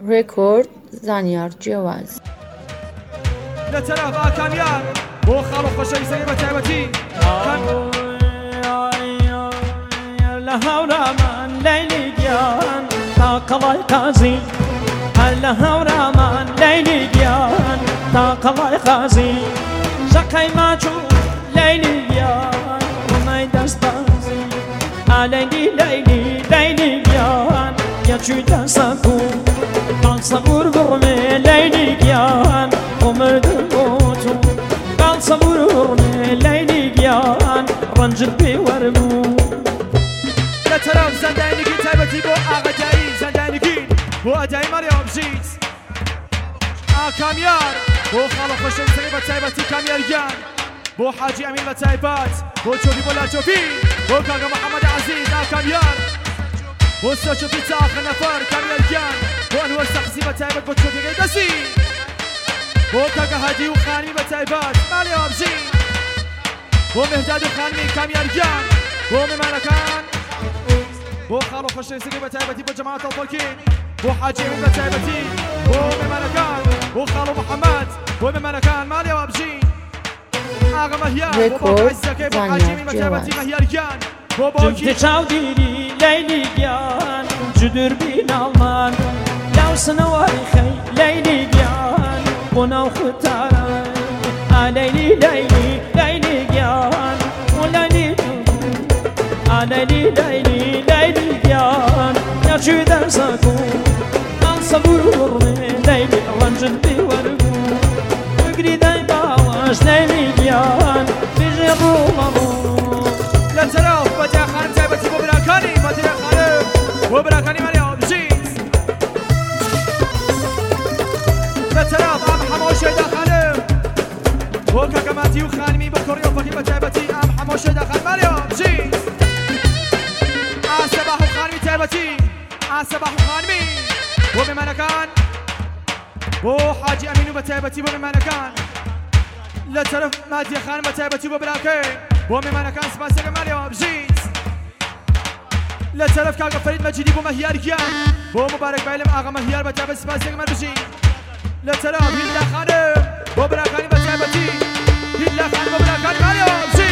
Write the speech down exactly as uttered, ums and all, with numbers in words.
رکورد زانیار جواز لطرف آکامیار بو خالو خوشی سری بتایبتی لهورا من لیلی گیان تا قضای قاضی لهورا من لیلی گیان تا قضای قاضی شقی ماچو لیلی گیان رومی دست بازی لیلی لیلی لیلی گیان یا چوی دست کن قال صبور برمي لیلی گیان عمر دلوتو قال صبور برمي لیلی گیان رنجت بي ورمو لطرف زندانيكي تايبتي بو آغا جاي زندانيكي بو أداي مريم بجيت آكاميار بو خالو خوشي سري بتايبتي كاميار جان بو حاجي أمين بتايبات بو شوفي بولا شوفي بو كاكا محمد عزيز آكاميار بو سوشوفي تاخر نفر كاميار جان بو أنور سقسي بتايبت بو شوفي غيدسي بو كاكا هادي وخانمي بتايبات مريم بجيت بو مهداد وخانمي كاميار جان بو ممانكان بو خالو خوشي سري بتايبتي بو جماعة الفولكين بو حاجي أمين بتايبتي بو ممانكان بو خالو محمد بو ممانكان مريم بجيت آقا مهیار بو باقی عزیزکه بو حاجی أمين بتايبتي مهیار جان بو باقی جمت چاو دیری لیلی گیان جدر بین آلمان لو سنواری خی لیلی گیان بناو خطارای لیلی لیلی لیلی گیان لیلی لیلی لیلی لیلی گیان یا چوی در سکون آن صبور برمه لیلی رنجل بی ورگو بگری دای باواش لیلی گیان بیجی رومامو لطرف بتاع خانم تايبتي بو براكاني بتاع خانم بو براكاني مريم بجيت لطرف ام حموشي دا خانم بو كاكاماتي وخانمي بو كوريوفاكي بتايبتي ام حموشي دا خانم مريم بجيت عالصباح وخانمي تايبتي عالصباح وخانمي بو بمانكان بو حاجي أمين بتايبتي بو بمانكان لطرف مادي خانم بتايبتي بو براكي بو ممانكان سباسيك مريم بجيت لطرف كاكا فريد مجيدي بو مهيار كيان بو مبارك بايلم آغا مهيار بتايبت سباسيك مر بجيت لطرف هيلا خانم بو براكاني بتايبتي هيلا خانم بو براكاني مريم بجيت